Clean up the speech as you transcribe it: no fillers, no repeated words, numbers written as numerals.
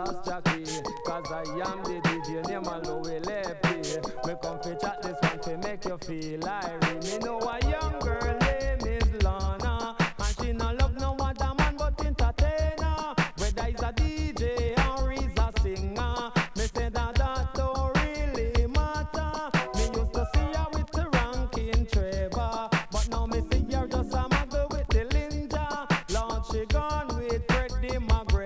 boss Jackie, cause I am the DJ name a Louis Lepi. Me come fi chat this one fi make you feel irie. Me know a young girl name is Lana, and she no love no other man but entertainer. Whether he's a DJ or he's a singer, me say that don't really matter. Me used to see her with the ranking Trevor, but now me see her just a muggle with the Linda. Lord, she gone with Freddie McGregor.